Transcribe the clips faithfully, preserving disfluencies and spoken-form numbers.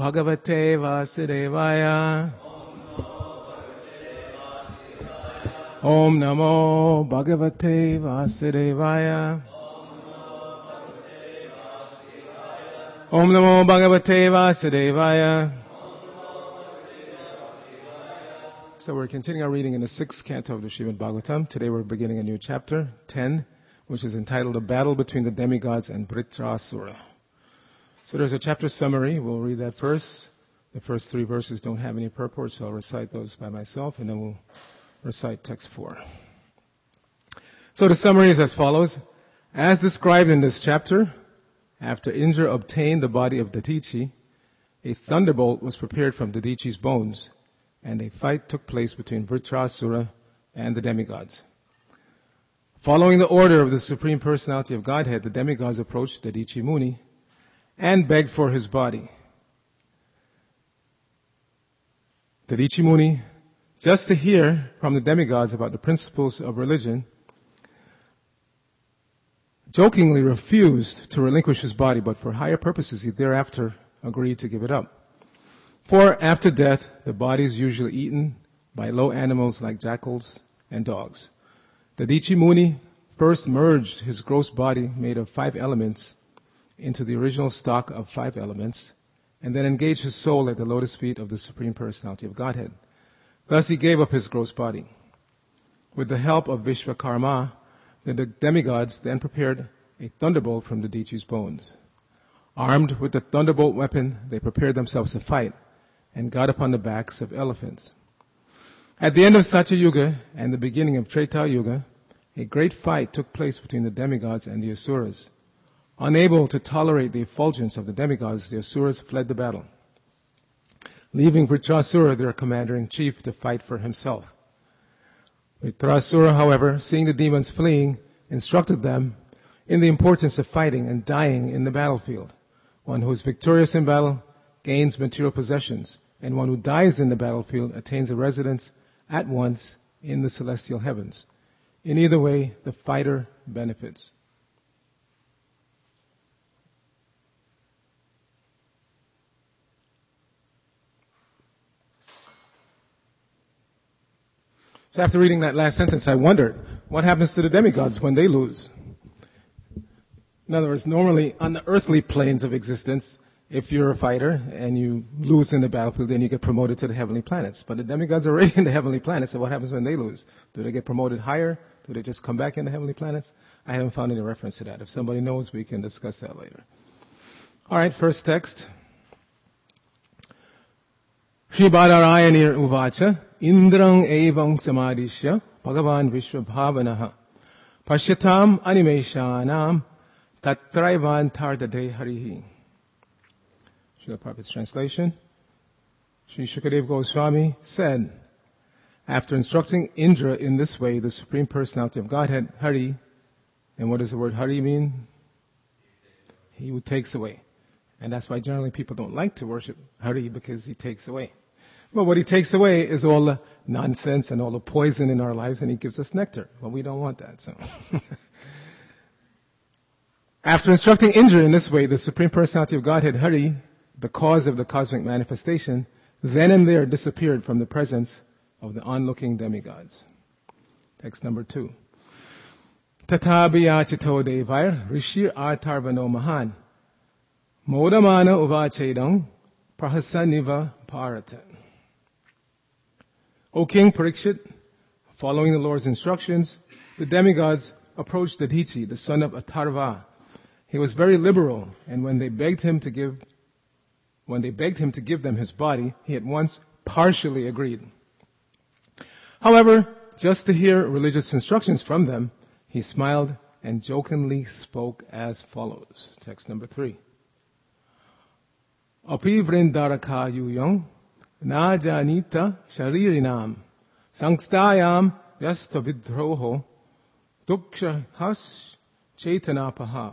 Bhagavate Vasudevaya. Om Namo Bhagavate Vasudevaya. Om Namo Bhagavate Vasudevaya. So we're continuing our reading in the sixth canto of the Srimad Bhagavatam. Today we're beginning a new chapter, ten, which is entitled The Battle Between the Demigods and Vritrasura. So there's a chapter summary. We'll read that first. The first three verses don't have any purport, so I'll recite those by myself, and then we'll recite text four. So the summary is as follows. As described in this chapter, after Indra obtained the body of Dadichi, a thunderbolt was prepared from Dadichi's bones, and a fight took place between Vritrasura and the demigods. Following the order of the Supreme Personality of Godhead, the demigods approached Dadichi Muni and begged for his body. Dadichi Muni, just to hear from the demigods about the principles of religion, jokingly refused to relinquish his body, but for higher purposes he thereafter agreed to give it up. For after death, the body is usually eaten by low animals like jackals and dogs. Dadichi Muni first merged his gross body made of five elements into the original stock of five elements, and then engaged his soul at the lotus feet of the Supreme Personality of Godhead. Thus he gave up his gross body. With the help of Vishvakarma, the demigods then prepared a thunderbolt from Dadichi's bones. Armed with the thunderbolt weapon, they prepared themselves to fight and got upon the backs of elephants. At the end of Satya Yuga and the beginning of Treta Yuga, a great fight took place between the demigods and the Asuras. Unable to tolerate the effulgence of the demigods, the Asuras fled the battle, leaving Vritrasura, their commander-in-chief, to fight for himself. Vritrasura, however, seeing the demons fleeing, instructed them in the importance of fighting and dying in the battlefield. One who is victorious in battle gains material possessions, and one who dies in the battlefield attains a residence at once in the celestial heavens. In either way, the fighter benefits. So after reading that last sentence, I wondered, what happens to the demigods when they lose? In other words, normally on the earthly planes of existence, if you're a fighter and you lose in the battlefield, then you get promoted to the heavenly planets. But the demigods are already in the heavenly planets, so what happens when they lose? Do they get promoted higher? Do they just come back in the heavenly planets? I haven't found any reference to that. If somebody knows, we can discuss that later. All right, first text. Shri Badarayani Uvacha Indrang Evam Samadishya Bhagavan Vishwabhavanaha Pashyatam Animeshanam Tatraivan Tardade Harihi. Srila Prabhupada's translation. Sri Shukadev Goswami said, after instructing Indra in this way, the Supreme Personality of Godhead, Hari, and what does the word Hari mean? He who takes away. And that's why generally people don't like to worship Hari, because he takes away. But what he takes away is all the nonsense and all the poison in our lives, and he gives us nectar. Well, we don't want that, so. After instructing Indra in this way, the Supreme Personality of Godhead, Hari, the cause of the cosmic manifestation, then and there disappeared from the presence of the onlooking demigods. Text number two. Tatabiyachito devair rishir atarvano mahan modamana uvachedam prahasaniva parata. O King Parikshit, following the Lord's instructions, the demigods approached Dadichi, the son of Atharva. He was very liberal, and when they begged him to give When they begged him to give them his body, he at once partially agreed. However, just to hear religious instructions from them, he smiled and jokingly spoke as follows. Text number three. Api vrindaraka yuyang na janita sharirinam sangstayam yasta vidroho duksha has chetanapaha.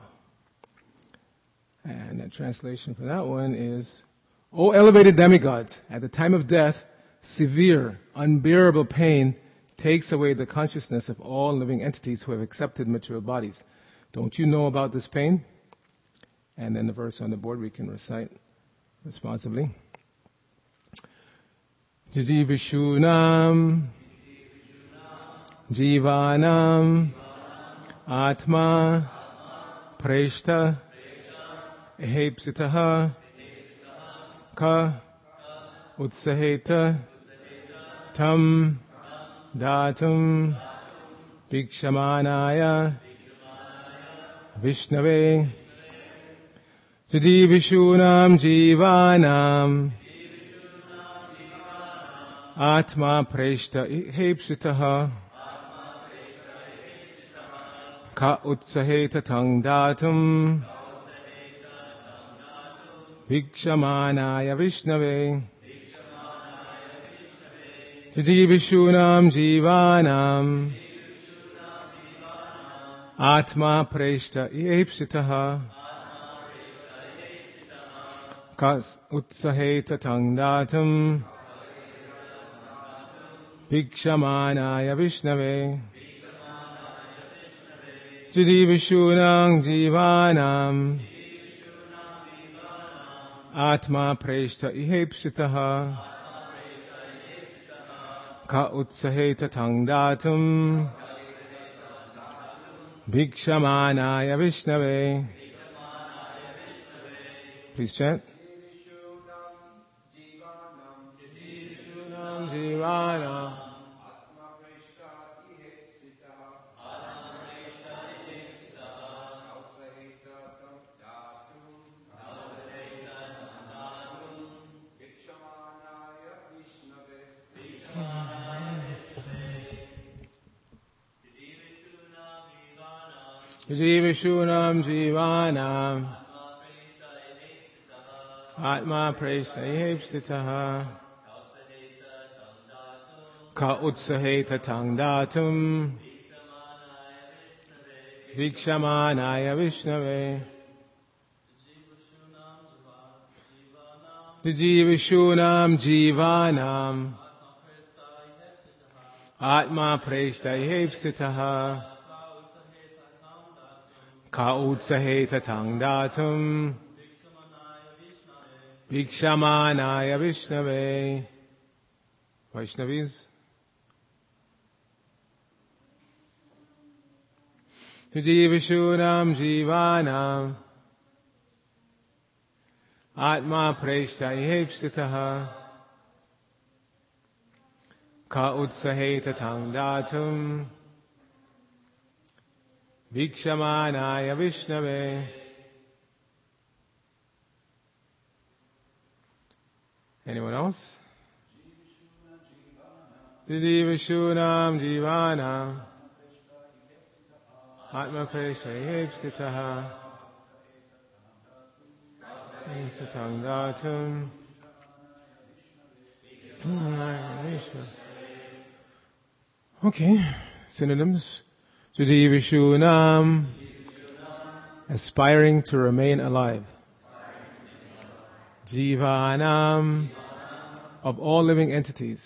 And the translation for that one is, O elevated demigods, at the time of death, severe, unbearable pain takes away the consciousness of all living entities who have accepted material bodies. Don't you know about this pain? And then the verse on the board we can recite responsibly. Jijivishunam Jivanam Atma Preshta Hepsitaha Ka Utsaheta Tam Datum Vikshamanaya Vishnave Jidivishunam Jivanam Atma Preshta Hepsitaha Ka Utsaheta Tang Datum Vikshamanaya Vishnave Jijivishunam Jivanam Atma Preshta Epsitaha Ka Utsaheta Tang Datum Vikshamanaya Vishnave Jidivishunam Jivanam Atma Preshta Ihepsitaha Ka Utsaheta Tang Datum Vikshamanaya Vishnave. Please chant. Jidivishunam Jivanam Jivishunam Jivanam Atma Preshta Ihepsitaha Ka Utsaheta Tang Datum Vikshamanaya Vishnave Jivishunam Jivanam Atma Preshta Ihepsitaha Ka Utsaheta Tang Datum Vikshamanaya Vishnave. Vaishnavis. Jivishunam Jivanam Atma Preshta Ihepsitaha Ka Utsaheta Tang Datum Vikshamanaya Vishnave. Anyone else? Jivishunam Jivanam Atma Preshta Ihepsitaha Tang Datum Okay, synonyms. Jidivishunam, aspiring to remain alive. Jivanam, of all living entities.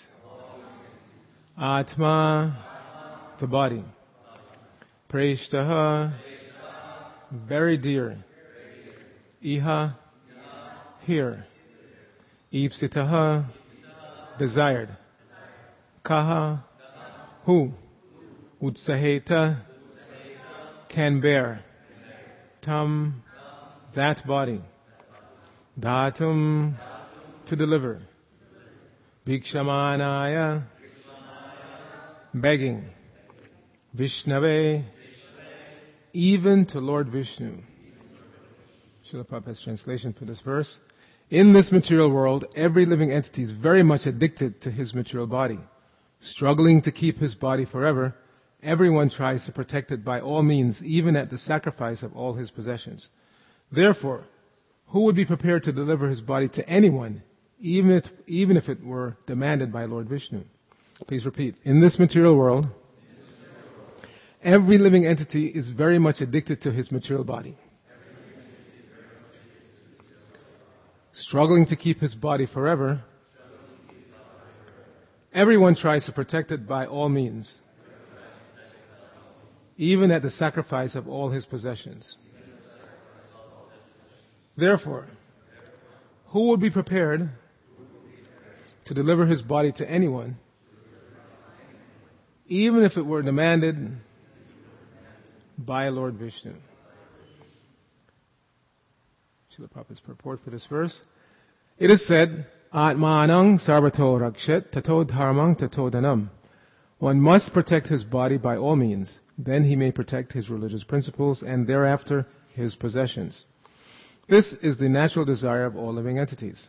Atma, the body. Preshtaha, very dear. Iha, here. Ipsitaha, desired. Kaha, who. Utsaheta, can bear. Tam, that body. Datum, to deliver. Vikshamanaya, begging. Vishnave, even to Lord Vishnu. Srila Prabhupada's translation for this verse. In this material world, every living entity is very much addicted to his material body. Struggling to keep his body forever, everyone tries to protect it by all means, even at the sacrifice of all his possessions. Therefore, who would be prepared to deliver his body to anyone, even if, even if it were demanded by Lord Vishnu? Please repeat. In this material world, every living entity is very much addicted to his material body. Struggling to keep his body forever, everyone tries to protect it by all means, even at the sacrifice of all his possessions. Therefore, who would be prepared to deliver his body to anyone, even if it were demanded by Lord Vishnu. Srila Prabhupada's purport for this verse. It is said, Atmanang sarvato rakshet tato dharmang tato dhanam. One must protect his body by all means. Then he may protect his religious principles and thereafter his possessions. This is the natural desire of all living entities.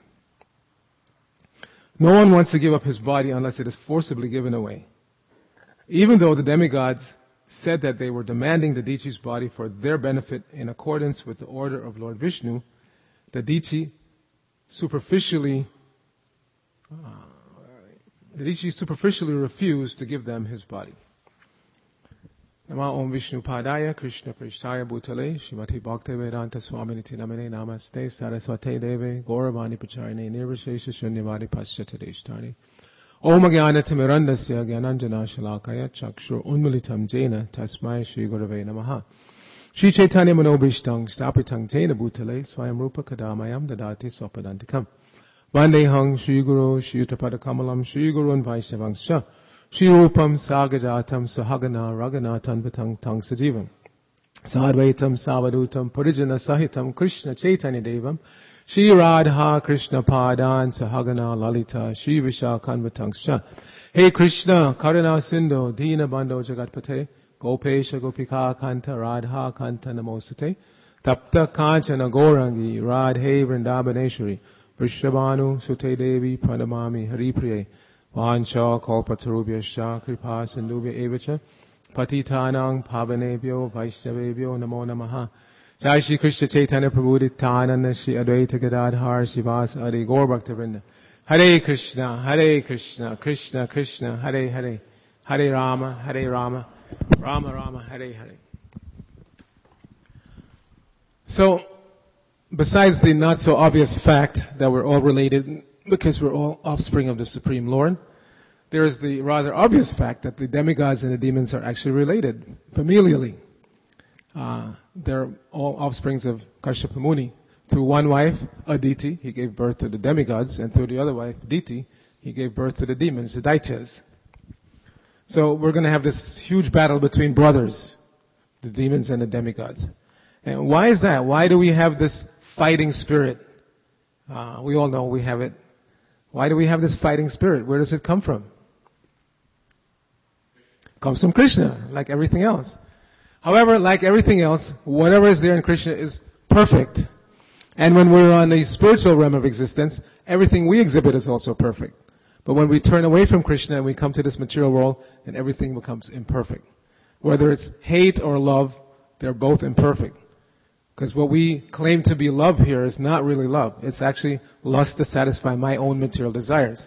No one wants to give up his body unless it is forcibly given away. Even though the demigods said that they were demanding the Deity's body for their benefit in accordance with the order of Lord Vishnu, the Deity superficially uh, the Deity superficially refused to give them his body. Nama Om Vishnu Padaya Krishna Prishtaya Bhutale Shrimati Bhakti Vedanta Swaminiti Namane Namaste Saraswate Deve Gauravani Pacharine Nirvashesha Shunyavadi Paschata Deshtani Om Agyana Timirandasya Gyananjana Shalakaya Chakshur Unmilitam Jena Tasmai Shri Gurave Namaha Shri Chaitanya Manobhishtang Stapitang Jena Bhutale Swayam Rupa Kadamayam Dadati Swapadantikam Vandehang Shri Guru Shri Utapada Kamalam Shri Guru and Vaishnavangscha Shri Rupam Sagajatam Sahagana Raganatan Vitang Tang Sajivam Sadvaitam Savadutam Purijana Sahitam Krishna Chaitanya Devam Shri Radha Krishna Padan Sahagana Lalita Shri Vishakhan Vitangscha Hey Krishna Karuna Sindhu Dina Bandho Jagatpate Gopesha Gopika Kanta Radha Kanta Namostate Tapta Kanchana Gorangi Radhe Vrindabaneshwari Vrishabhanu Sute Devi Pranamami Haripriye Vancha Kalpatarubhyascha Kripa Sindhubhya Evacha Patitanang Pavanebhyo Vaishnavebhyo Namo Namaha Jai Shri Krishna Chaitanya Prabhu Nityananda Shri Advaita Gadadhar Shivas Adi Gaur Bhaktivinoda Hare Krishna Hare Krishna Krishna Krishna Hare Hare Hare Rama Hare Rama Rama Rama Hare Hare. So, besides the not so obvious fact that we're all related because we're all offspring of the Supreme Lord, there is the rather obvious fact that the demigods and the demons are actually related familially. Uh, they're all offsprings of Kashyapa Muni. Through one wife, Aditi, he gave birth to the demigods, and through the other wife, Diti, he gave birth to the demons, the Daityas. So we're going to have this huge battle between brothers, the demons and the demigods. And why is that? Why do we have this fighting spirit? Uh, we all know we have it. Why do we have this fighting spirit? Where does it come from? It comes from Krishna, like everything else. However, like everything else, whatever is there in Krishna is perfect. And when we're on the spiritual realm of existence, everything we exhibit is also perfect. But when we turn away from Krishna and we come to this material world, then everything becomes imperfect. Whether it's hate or love, they're both imperfect. Because what we claim to be love here is not really love. It's actually lust to satisfy my own material desires.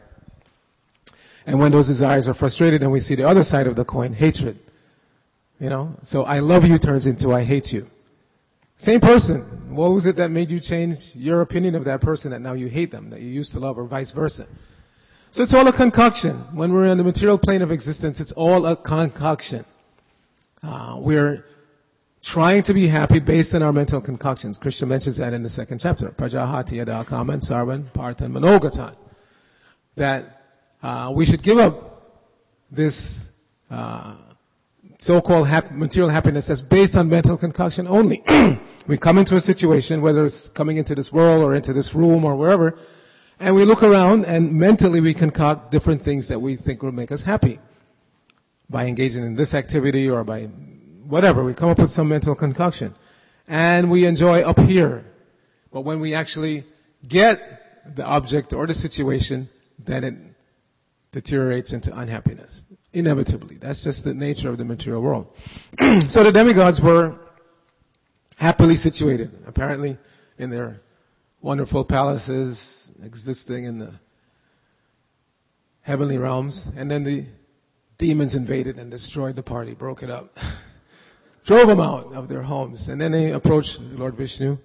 And when those desires are frustrated, then we see the other side of the coin, hatred. You know, so I love you turns into I hate you. Same person. What was it that made you change your opinion of that person that now you hate them, that you used to love, or vice versa? So it's all a concoction. When we're in the material plane of existence, it's all a concoction. Uh, we're trying to be happy based on our mental concoctions. Krishna mentions that in the second chapter. Prajahati yada kaman sarvan parthan manogatan. That uh, we should give up this uh, so-called hap- material happiness that's based on mental concoction only. We come into a situation, whether it's coming into this world or into this room or wherever, and we look around and mentally we concoct different things that we think will make us happy. By engaging in this activity or by whatever, we come up with some mental concoction. And we enjoy up here. But when we actually get the object or the situation, then it deteriorates into unhappiness. Inevitably. That's just the nature of the material world. So the demigods were happily situated, apparently in their wonderful palaces, existing in the heavenly realms. And then the demons invaded and destroyed the party, broke it up. Drove them out of their homes. And then they approached Lord Vishnu.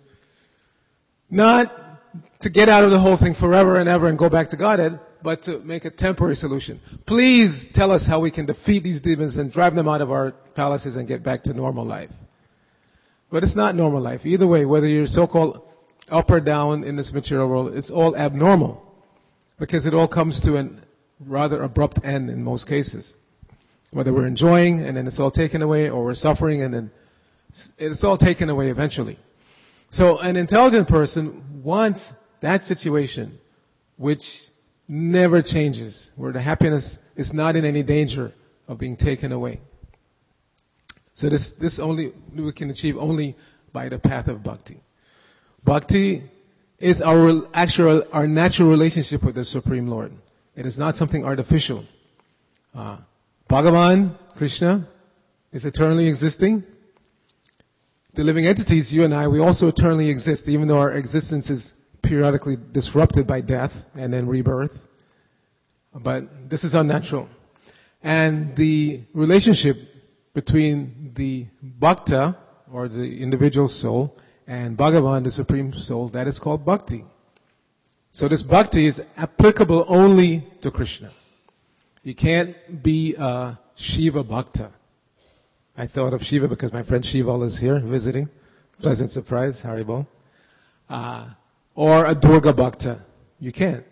Not to get out of the whole thing forever and ever and go back to Godhead, but to make a temporary solution. Please tell us how we can defeat these demons and drive them out of our palaces and get back to normal life. But it's not normal life. Either way, whether you're so-called up or down in this material world, it's all abnormal. because it all comes to a rather abrupt end in most cases. Whether we're enjoying and then it's all taken away, or we're suffering and then it's all taken away eventually. So an intelligent person wants that situation which never changes, where the happiness is not in any danger of being taken away. So this, this only, we can achieve only by the path of bhakti. Bhakti is our actual, our natural relationship with the Supreme Lord. It is not something artificial. Uh, Bhagavan, Krishna, is eternally existing. The living entities, you and I, we also eternally exist, even though our existence is periodically disrupted by death and then rebirth. But this is unnatural. And the relationship between the bhakta, or the individual soul, and Bhagavan, the Supreme Soul, that is called bhakti. So this bhakti is applicable only to Krishna. You can't be a Shiva Bhakta. I thought of Shiva because my friend Shival is here visiting. Pleasant surprise, Haribol. Uh, or a Durga Bhakta. You can't.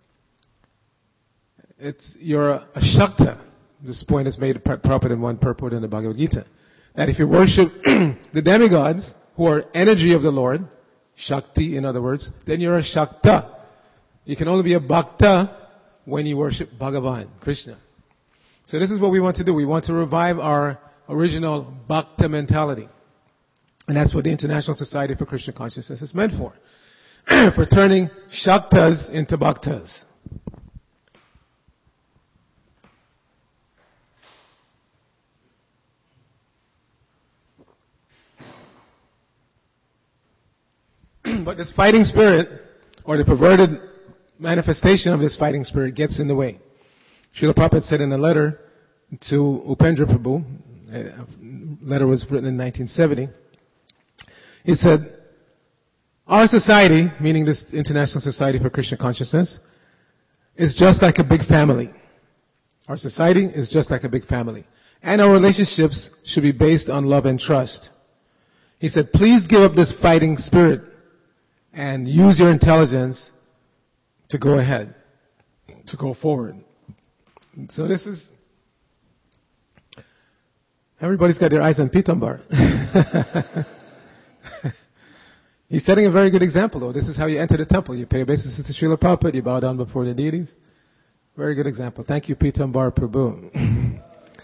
It's, you're a, a Shakta. This point is made proper in one purport in the Bhagavad Gita. That if you worship the demigods, who are energy of the Lord, Shakti in other words, then you're a Shakta. You can only be a Bhakta when you worship Bhagavan, Krishna. So this is what we want to do. We want to revive our original Bhakta mentality. And that's what the International Society for Krishna Consciousness is meant for. For turning Shaktas into Bhaktas. But this fighting spirit, or the perverted manifestation of this fighting spirit, gets in the way. Srila Prabhupada said in a letter to Upendra Prabhu, a letter was written in nineteen seventy, he said, our society, meaning this International Society for Krishna Consciousness, is just like a big family. Our society is just like a big family. And our relationships should be based on love and trust. He said, please give up this fighting spirit and use your intelligence to go ahead, to go forward. So this is, everybody's got their eyes on Pitambar. He's setting a very good example though. This is how you enter the temple. You pay obeisance to Srila Prabhupada, you bow down before the deities. Very good example. Thank you, Pitambar Prabhu.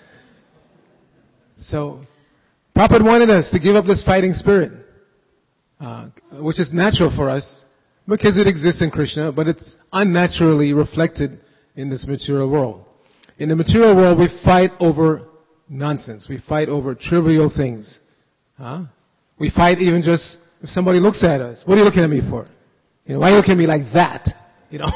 So, Prabhupada wanted us to give up this fighting spirit, uh, which is natural for us, because it exists in Krishna, but it's unnaturally reflected in this material world. In the material world, we fight over nonsense. We fight over trivial things. Huh? We fight even just if somebody looks at us. What are you looking at me for? You know, why are you looking at me like that? You know,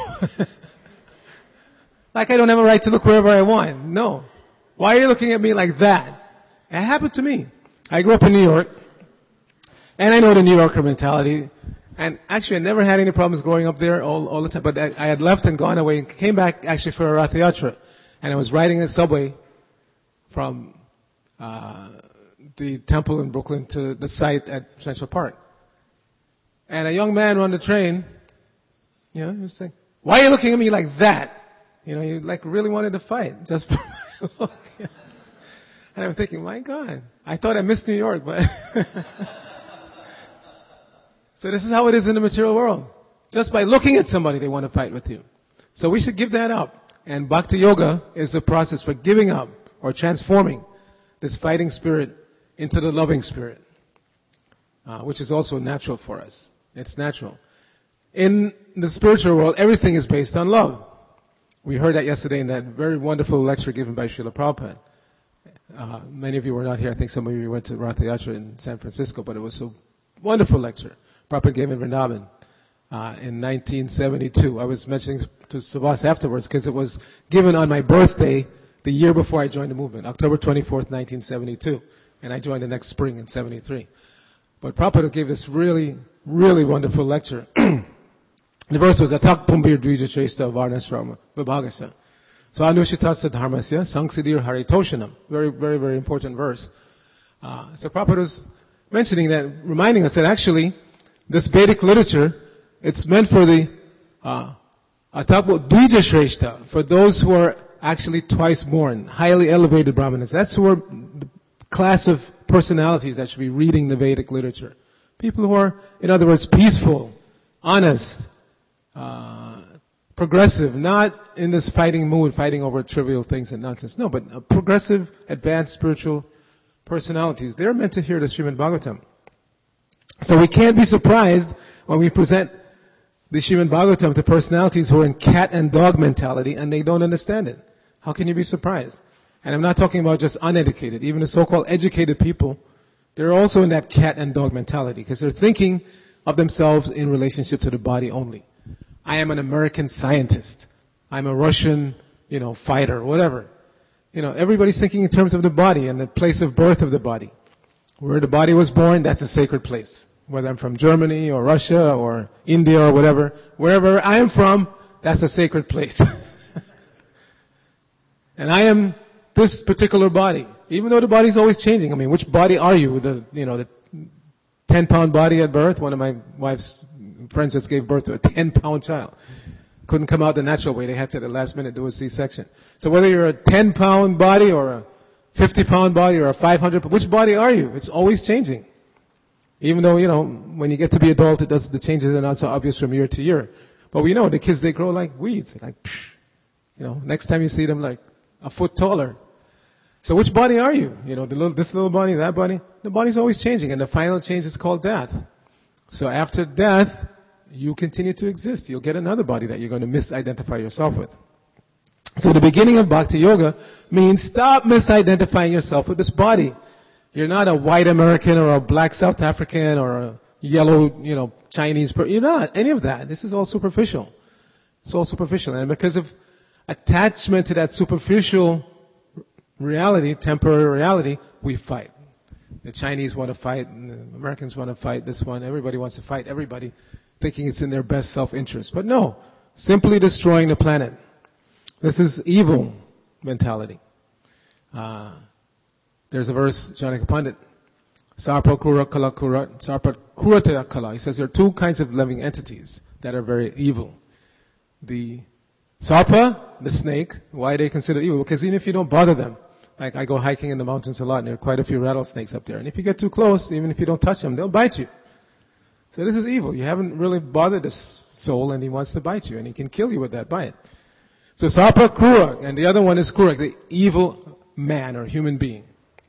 like I don't have a right to look wherever I want. No. Why are you looking at me like that? It happened to me. I grew up in New York, and I know the New Yorker mentality. And actually, I never had any problems growing up there all, all the time. But I, I had left and gone away and came back actually for a Rath Yatra. And I was riding a subway from uh, the temple in Brooklyn to the site at Central Park. And a young man on the train, you know, he was saying, why are you looking at me like that? You know, he like really wanted to fight just for my look. And I'm thinking, my God, I thought I missed New York, but... So this is how it is in the material world. Just by looking at somebody, they want to fight with you. So we should give that up. And Bhakti Yoga is the process for giving up or transforming this fighting spirit into the loving spirit, uh, which is also natural for us. It's natural. In the spiritual world, everything is based on love. We heard that yesterday in that very wonderful lecture given by Srila Prabhupada. Uh, many of you were not here. I think some of you went to Rath Yatra in San Francisco, but it was a wonderful lecture. Prabhupada gave in Vrindavan uh, in nineteen seventy-two. I was mentioning to Subhas afterwards because it was given on my birthday the year before I joined the movement, October twenty-fourth, nineteen seventy-two. And I joined the next spring in seventy-three. But Prabhupada gave this really, really wonderful lecture. The verse was, Atak pumbir dvija chesta varnasrama vibhagasa. So anushitasa dharmasya sangsidir haritoshanam. Very, very, very important verse. Uh, so Prabhupada was mentioning that, reminding us that actually this Vedic literature, it's meant for the uh, I talk about Dvija Shrestha, for those who are actually twice born, highly elevated Brahmanas. That's who are the class of personalities that should be reading the Vedic literature. People who are, in other words, peaceful, honest, uh, progressive, not in this fighting mood, fighting over trivial things and nonsense. No, but uh, progressive, advanced spiritual personalities. They're meant to hear the Srimad Bhagavatam. So we can't be surprised when we present the Srimad Bhagavatam to personalities who are in cat and dog mentality and they don't understand it. How can you be surprised? And I'm not talking about just uneducated. Even the so-called educated people, they're also in that cat and dog mentality because they're thinking of themselves in relationship to the body only. I am an American scientist. I'm a Russian, you know, fighter, whatever. You know, everybody's thinking in terms of the body and the place of birth of the body. Where the body was born, that's a sacred place. Whether I'm from Germany or Russia or India or whatever, wherever I am from, that's a sacred place. And I am this particular body. Even though the body is always changing. I mean, which body are you? The, you know, the ten pound body at birth? One of my wife's friends just gave birth to a ten pound child. Couldn't come out the natural way. They had to at the last minute do a C-section. So whether you're a ten pound body or a fifty pound body or a five hundred, which body are you? It's always changing. Even though, you know, when you get to be adult, it does, the changes are not so obvious from year to year. But we know the kids, they grow like weeds. Like, psh, you know, next time you see them like a foot taller. So which body are you? You know, the little, this little body, that body? The body's always changing, and the final change is called death. So after death, you continue to exist. You'll get another body that you're going to misidentify yourself with. So the beginning of Bhakti Yoga means stop misidentifying yourself with this body. You're not a white American or a black South African or a yellow, you know, Chinese person. You're not any of that. This is all superficial. It's all superficial. And because of attachment to that superficial reality, temporary reality, we fight. The Chinese want to fight, and the Americans want to fight this one. Everybody wants to fight everybody, thinking it's in their best self-interest. But no, simply destroying the planet. This is evil mentality. Uh, there's a verse, Janaka Pandit, Sarpa Kura Kala Kura, Sarpa Kurata Kala. He says there are two kinds of living entities that are very evil. The Sarpa, the snake, why are they considered evil? Because even if you don't bother them, like I go hiking in the mountains a lot, and there are quite a few rattlesnakes up there. And if you get too close, even if you don't touch them, they'll bite you. So this is evil. You haven't really bothered this soul, and he wants to bite you, and he can kill you with that bite. So Sarpa Krura, and the other one is Kura, the evil man or human being.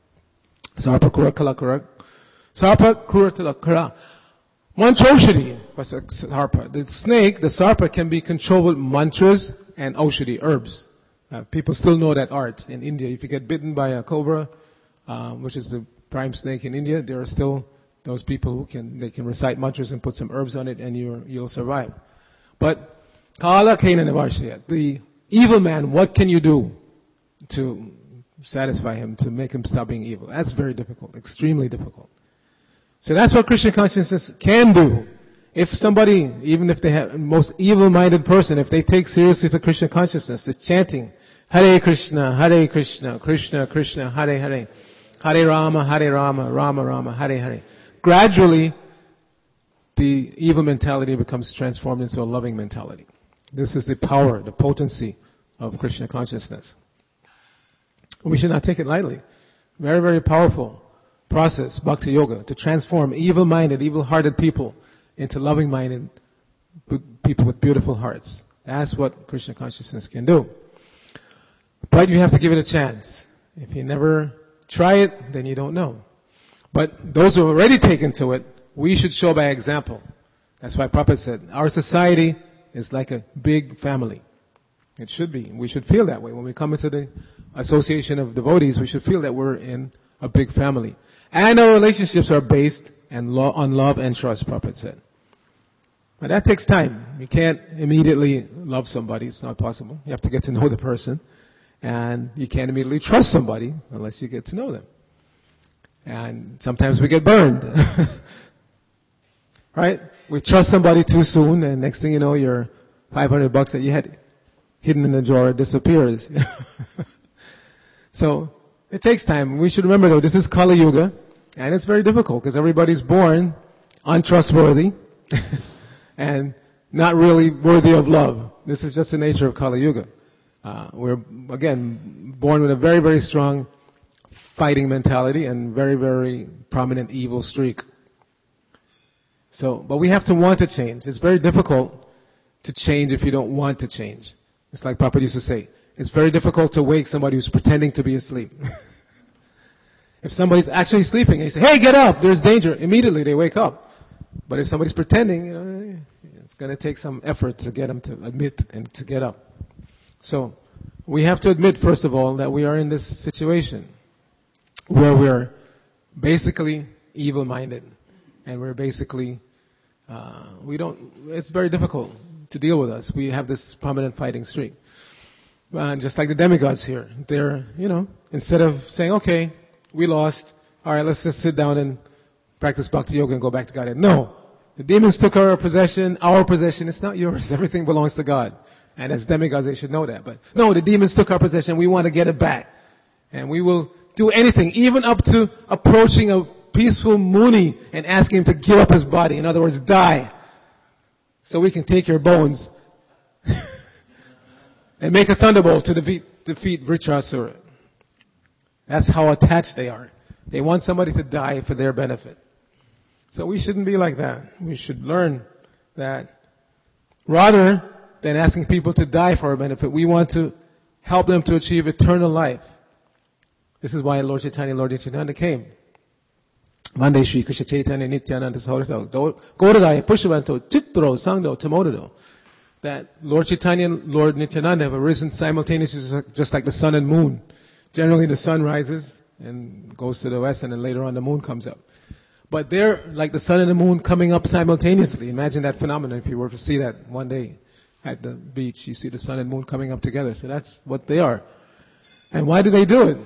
Sarpa Kura Kala Kura. Sarpa Kura Kala Kura. Mantroshadi was a sarpa. The snake, the sarpa, can be controlled with mantras and oshadi, herbs. Uh, people still know that art in India. If you get bitten by a cobra, uh, which is the prime snake in India, there are still those people who can, they can recite mantras and put some herbs on it and you're, you'll survive. But, Kala Kena Nivashya, the evil man, what can you do to satisfy him, to make him stop being evil? That's very difficult, extremely difficult. So that's what Krishna consciousness can do. If somebody, even if they have the most evil-minded person, if they take seriously the Krishna consciousness, the chanting, Hare Krishna, Hare Krishna, Krishna Krishna, Hare Hare, Hare Rama, Hare Rama, Rama Rama, Hare Hare. Gradually, the evil mentality becomes transformed into a loving mentality. This is the power, the potency of Krishna consciousness. We should not take it lightly. Very, very powerful process, Bhakti Yoga, to transform evil-minded, evil-hearted people into loving-minded people with beautiful hearts. That's what Krishna consciousness can do. But you have to give it a chance. If you never try it, then you don't know. But those who have already taken to it, we should show by example. That's why Prabhupada said, our society is like a big family. It should be. We should feel that way. When we come into the association of devotees, we should feel that we're in a big family. And our relationships are based on love and trust, Prabhupada said. But that takes time. You can't immediately love somebody. It's not possible. You have to get to know the person. And you can't immediately trust somebody unless you get to know them. And sometimes we get burned. Right? We trust somebody too soon, and next thing you know, your five hundred bucks that you had hidden in the drawer disappears. So, it takes time. We should remember though, this is Kali Yuga, and it's very difficult because everybody's born untrustworthy. And not really worthy of love. This is just the nature of Kali Yuga. Uh, we're, again, born with a very, very strong fighting mentality and very, very prominent evil streak. So, but we have to want to change. It's very difficult to change if you don't want to change. It's like Papa used to say, it's very difficult to wake somebody who's pretending to be asleep. If somebody's actually sleeping and you say, hey, get up, there's danger, immediately they wake up. But if somebody's pretending, you know, it's going to take some effort to get them to admit and to get up. So, we have to admit, first of all, that we are in this situation where we're basically evil-minded. And we're basically, uh, we don't, it's very difficult to deal with us. We have this prominent fighting streak. Uh, just like the demigods here. They're, you know, instead of saying, okay, we lost, alright, let's just sit down and practice Bhakti Yoga and go back to God. No. The demons took our possession, our possession, it's not yours. Everything belongs to God. And as demigods, they should know that. But no, the demons took our possession, we want to get it back. And we will do anything, even up to approaching a peaceful Muni and asking him to give up his body. In other words, die. So we can take your bones and make a thunderbolt to defeat, defeat Vritrasura. That's how attached they are. They want somebody to die for their benefit. So we shouldn't be like that. We should learn that rather than asking people to die for our benefit, we want to help them to achieve eternal life. This is why Lord Chaitanya and Lord Nityananda came. Vande Shri Krishna Chaitanya Nityananda Sahodato Gauragaya Pushpavanto Chitro Sangdo Tamodo. That Lord Chaitanya and Lord Nityananda have arisen simultaneously, just like the sun and moon. Generally the sun rises and goes to the west, and then later on the moon comes up. But they're like the sun and the moon coming up simultaneously. Imagine that phenomenon if you were to see that one day at the beach. You see the sun and moon coming up together. So that's what they are. And why do they do it?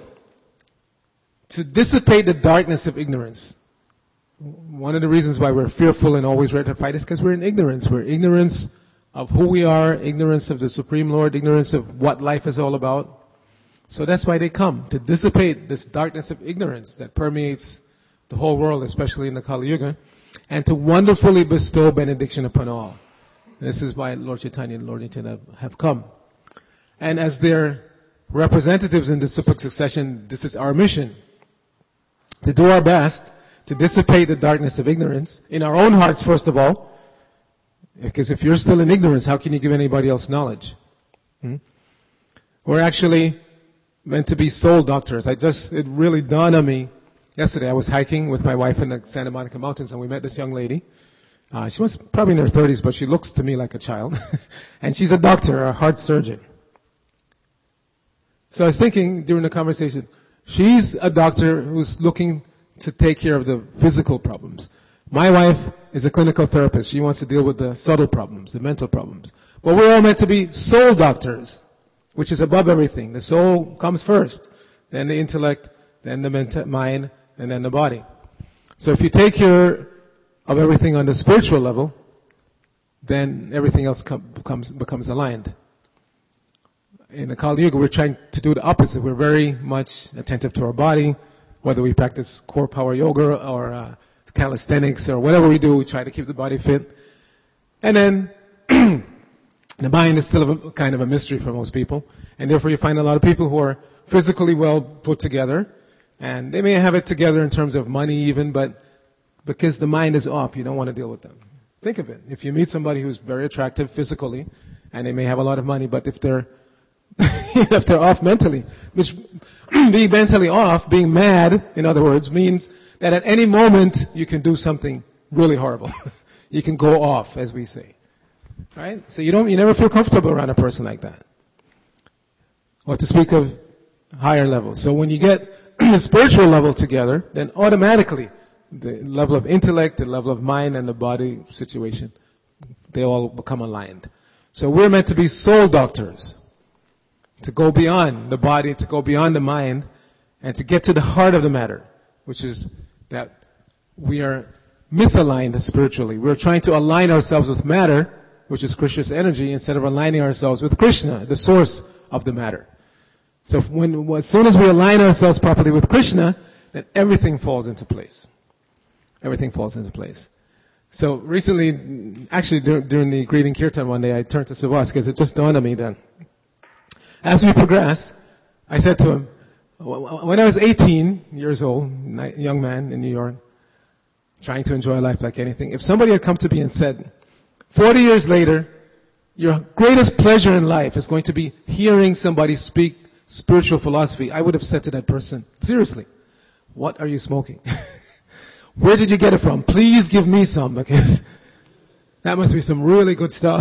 To dissipate the darkness of ignorance. One of the reasons why we're fearful and always ready to fight is because we're in ignorance. We're ignorance of who we are, ignorance of the Supreme Lord, ignorance of what life is all about. So that's why they come, to dissipate this darkness of ignorance that permeates the whole world, especially in the Kali Yuga, and to wonderfully bestow benediction upon all. This is why Lord Chaitanya and Lord Nityananda have come. And as their representatives in this super succession, this is our mission. To do our best to dissipate the darkness of ignorance in our own hearts, first of all. Because if you're still in ignorance, how can you give anybody else knowledge? Hmm? We're actually meant to be soul doctors. I just, it really dawned on me yesterday. I was hiking with my wife in the Santa Monica Mountains, and we met this young lady. Uh, she was probably in her thirties, but she looks to me like a child. And she's a doctor, a heart surgeon. So I was thinking during the conversation, she's a doctor who's looking to take care of the physical problems. My wife is a clinical therapist. She wants to deal with the subtle problems, the mental problems. But we're all meant to be soul doctors, which is above everything. The soul comes first, then the intellect, then the ment- mind, and then the body. So if you take care of everything on the spiritual level, then everything else com- becomes, becomes aligned. In the Kali Yuga, we're trying to do the opposite. We're very much attentive to our body, whether we practice core power yoga or uh, calisthenics or whatever we do, we try to keep the body fit. And then the mind is still a, kind of a mystery for most people. And therefore you find a lot of people who are physically well put together. And they may have it together in terms of money even, but because the mind is off, you don't want to deal with them. Think of it. If you meet somebody who's very attractive physically, and they may have a lot of money, but if they're if they're off mentally, which being mentally off, being mad, in other words, means that at any moment you can do something really horrible. You can go off, as we say. Right? So you don't, you never feel comfortable around a person like that. Or to speak of higher levels. So when you get the spiritual level together, then automatically the level of intellect, the level of mind, and the body situation, they all become aligned. So we're meant to be soul doctors. To go beyond the body, to go beyond the mind, and to get to the heart of the matter, which is that we are misaligned spiritually. We're trying to align ourselves with matter, which is Krishna's energy, instead of aligning ourselves with Krishna, the source of the matter. So when, as soon as we align ourselves properly with Krishna, then everything falls into place. Everything falls into place. So recently, actually dur- during the greeting kirtan one day, I turned to Subhas because it just dawned on me that as we progress, I said to him, when I was eighteen years old, young man in New York, trying to enjoy life like anything, if somebody had come to me and said, forty years later, your greatest pleasure in life is going to be hearing somebody speak spiritual philosophy, I would have said to that person, seriously, what are you smoking? Where did you get it from? Please give me some, because that must be some really good stuff.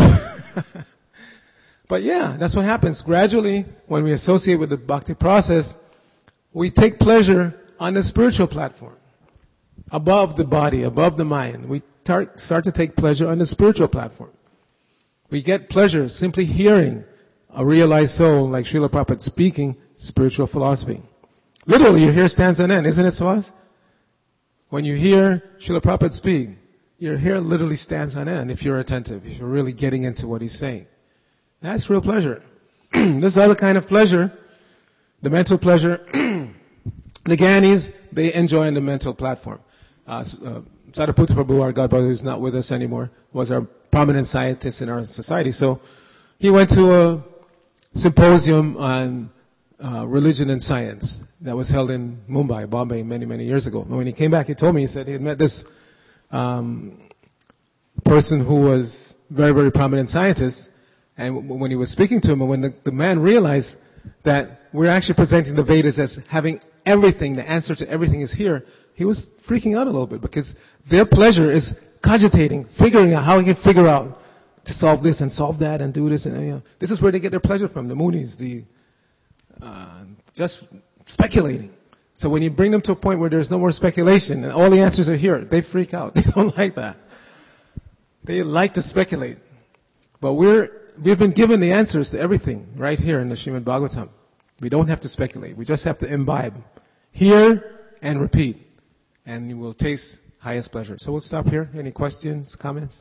But yeah, that's what happens. Gradually, when we associate with the bhakti process, we take pleasure on the spiritual platform. Above the body, above the mind. We tar- start to take pleasure on the spiritual platform. We get pleasure simply hearing a realized soul like Srila Prabhupada speaking spiritual philosophy. Literally, you hear stanza and end, isn't it, Swaz? When you hear Srila Prabhupada speak, your hair literally stands on end if you're attentive, if you're really getting into what he's saying. That's real pleasure. This other kind of pleasure, the mental pleasure, the Gyanis, they enjoy on the mental platform. Uh, uh, Sariputta Prabhu, our godbrother who's not with us anymore, was our prominent scientist in our society. So he went to a symposium on uh, religion and science that was held in Mumbai, Bombay, many, many years ago. And when he came back, he told me, he said he had met this um, person who was very, very prominent scientist. And w- when he was speaking to him, and when the, the man realized that we're actually presenting the Vedas as having everything, the answer to everything is here, he was freaking out a little bit because their pleasure is cogitating, figuring out how he can figure out to solve this and solve that and do this. And you know, this is where they get their pleasure from, the Munis, the uh, just speculating. So when you bring them to a point where there's no more speculation and all the answers are here, they freak out. They don't like that. They like to speculate. But we're, we've been given the answers to everything right here in the Srimad Bhagavatam. We don't have to speculate. We just have to imbibe. Hear and repeat. And you will taste highest pleasure. So we'll stop here. Any questions, comments?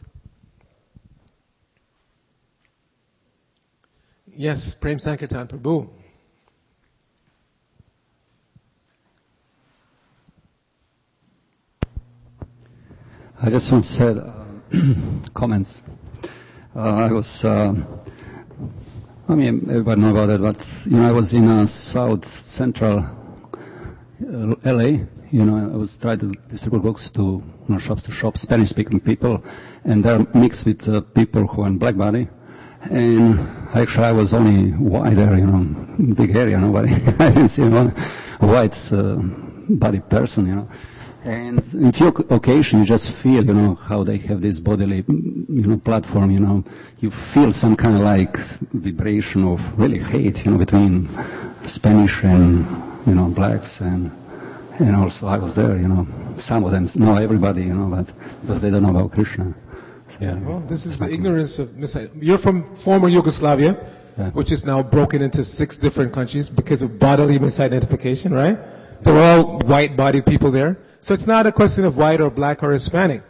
Yes, Prem Sankirtan Prabhu. I just want to say uh, comments. Uh, I was, uh, I mean, everybody know about it, but, you know, I was in uh, South Central uh, L A, you know, I was trying to distribute books to, you know, shops to shops, Spanish-speaking people, and they're mixed with uh, people who are in black body. And actually I was only white there, you know, big area, nobody, I didn't see one white uh, body person, you know. And in few occasions you just feel, you know, how they have this bodily, you know, platform, you know. You feel some kind of like vibration of really hate, you know, between Spanish and, you know, blacks. And and also I was there, you know. Some of them, not everybody, you know, but because they don't know about Krishna. So, yeah, well, this is the ignorance of mis- You're from former Yugoslavia, yeah, which is now broken into six different countries because of bodily misidentification, right? There were all white-bodied people there. So it's not a question of white or black or Hispanic.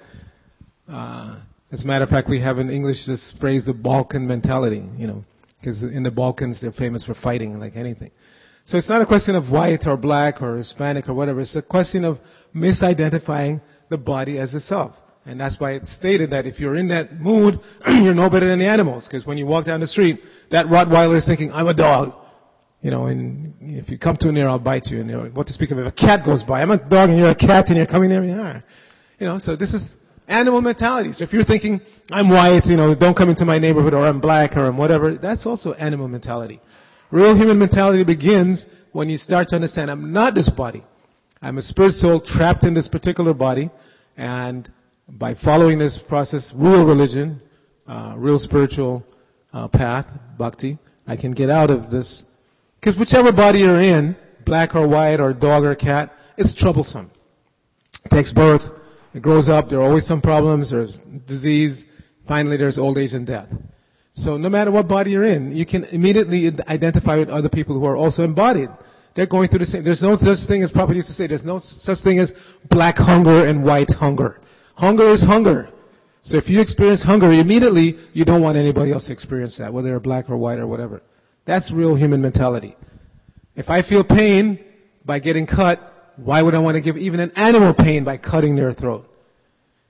Uh, as a matter of fact, we have in English this phrase, the Balkan mentality, you know, because in the Balkans they're famous for fighting like anything. So it's not a question of white or black or Hispanic or whatever. It's a question of misidentifying the body as a self. And that's why it's stated that if you're in that mood, you're no better than the animals. Because when you walk down the street, that Rottweiler is thinking, I'm a dog. You know, and if you come too near, I'll bite you. And you know, what to speak of if a cat goes by, I'm a dog and you're a cat and you're coming near me. Ah. You know, so this is animal mentality. So if you're thinking, I'm white, you know, don't come into my neighborhood, or I'm black, or I'm whatever, that's also animal mentality. Real human mentality begins when you start to understand, I'm not this body. I'm a spirit soul trapped in this particular body, and by following this process, real religion, uh, real spiritual uh, path, bhakti, I can get out of this. Because whichever body you're in, black or white or dog or cat, it's troublesome. It takes birth, it grows up, there are always some problems, there's disease, finally there's old age and death. So no matter what body you're in, you can immediately identify with other people who are also embodied. They're going through the same. There's no such thing, as Prabhupada used to say, there's no such thing as black hunger and white hunger. Hunger is hunger. So if you experience hunger, immediately you don't want anybody else to experience that, whether they're black or white or whatever. That's real human mentality. If I feel pain by getting cut, why would I want to give even an animal pain by cutting their throat?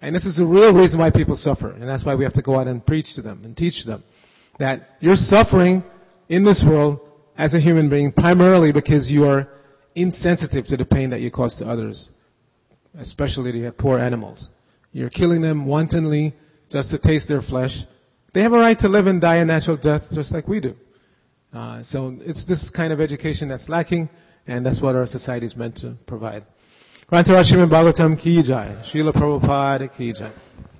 And this is the real reason why people suffer. And that's why we have to go out and preach to them and teach them that you're suffering in this world as a human being primarily because you are insensitive to the pain that you cause to others, especially the poor animals. You're killing them wantonly just to taste their flesh. They have a right to live and die a natural death just like we do. Uh, so it's this kind of education that's lacking, and that's what our society is meant to provide. Rantara Srimad Bhagavatam Ki Jai. Srila Prabhupada Ki Jai.